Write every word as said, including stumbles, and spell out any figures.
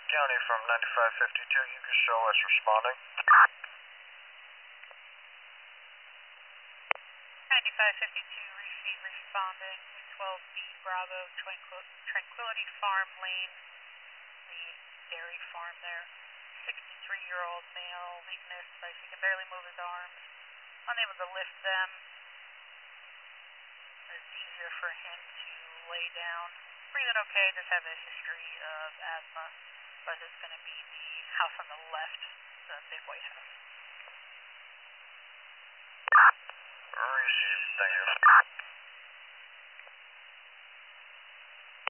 County from ninety-five fifty-two, you can show us responding. ninety-five fifty-two, receive responding, twelve B Bravo, Tranquil Tranquility Farm Lane, the dairy farm there. sixty-three-year-old male, weakness, like he can barely move his arms, unable to lift them. It's easier for him to lay down. Breathing okay, just have a history of asthma, but it's going to be the house on the left, the big white house. Receive, thank you.